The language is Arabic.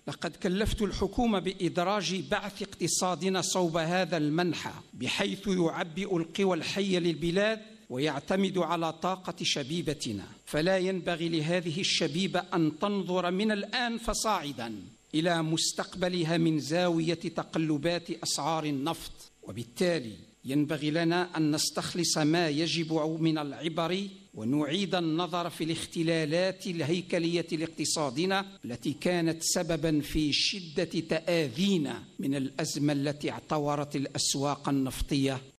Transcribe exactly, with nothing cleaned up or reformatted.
لقد كلفت الحكومة بإدراج بعث اقتصادنا صوب هذا المنحى، بحيث يعبئ القوى الحية للبلاد ويعتمد على طاقة شبيبتنا. فلا ينبغي لهذه الشبيبة أن تنظر من الآن فصاعدا إلى مستقبلها من زاوية تقلبات أسعار النفط، وبالتالي ينبغي لنا أن نستخلص ما يجب من العبر ونعيد النظر في الاختلالات الهيكلية لاقتصادنا التي كانت سببا في شدة تآذينا من الأزمة التي اعتورت الأسواق النفطية